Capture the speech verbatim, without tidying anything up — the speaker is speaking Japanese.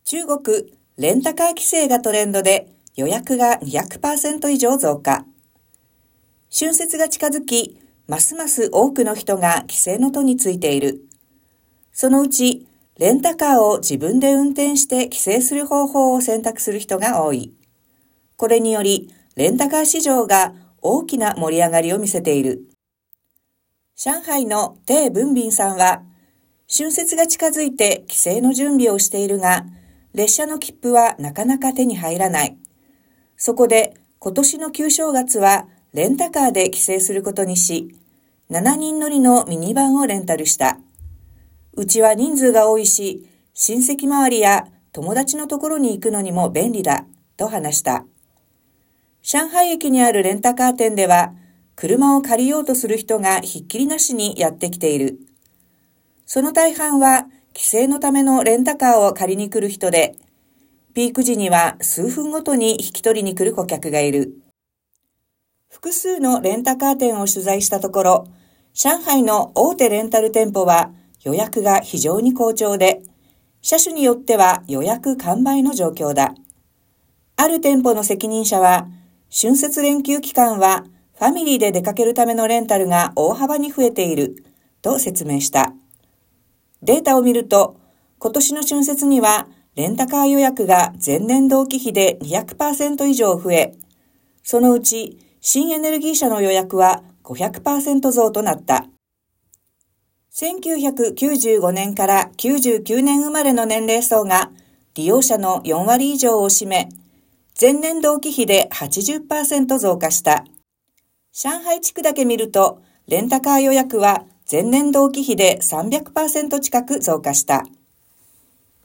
中国、レンタカー規制がトレンドで予約が にひゃくパーセント 以上増加。春節が近づき、ますます多くの人が規制の途についている。そのうち、レンタカーを自分で運転して帰省する方法を選択する人が多い。これにより、レンタカー市場が大きな盛り上がりを見せている。上海の鄭文斌さんは、春節が近づいて帰省の準備をしているが、列車の切符はなかなか手に入らない。そこで今年の旧正月はレンタカーで帰省することにし、しちにん乗りのミニバンをレンタルした。うちは人数が多いし、親戚周りや友達のところに行くのにも便利だ、と話した。上海駅にあるレンタカー店では、車を借りようとする人がひっきりなしにやってきている。その大半は、帰省のためのレンタカーを借りに来る人で、ピーク時には数分ごとに引き取りに来る顧客がいる。複数のレンタカー店を取材したところ、上海の大手レンタル店舗は予約が非常に好調で、車種によっては予約完売の状況だ。ある店舗の責任者は、春節連休期間はファミリーで出かけるためのレンタルが大幅に増えている、と説明した。データを見ると、今年の春節にはレンタカー予約が前年同期比で にひゃくパーセント 以上増え、そのうち新エネルギー車の予約は ごひゃくパーセント 増となった。せんきゅうひゃくきゅうじゅうごねんからきゅうじゅうきゅうねん生まれの年齢層が利用者のよんわり以上を占め、前年同期比で はちじゅっパーセント 増加した。上海地区だけ見ると、レンタカー予約は前年同期比で さんびゃくパーセント 近く増加した。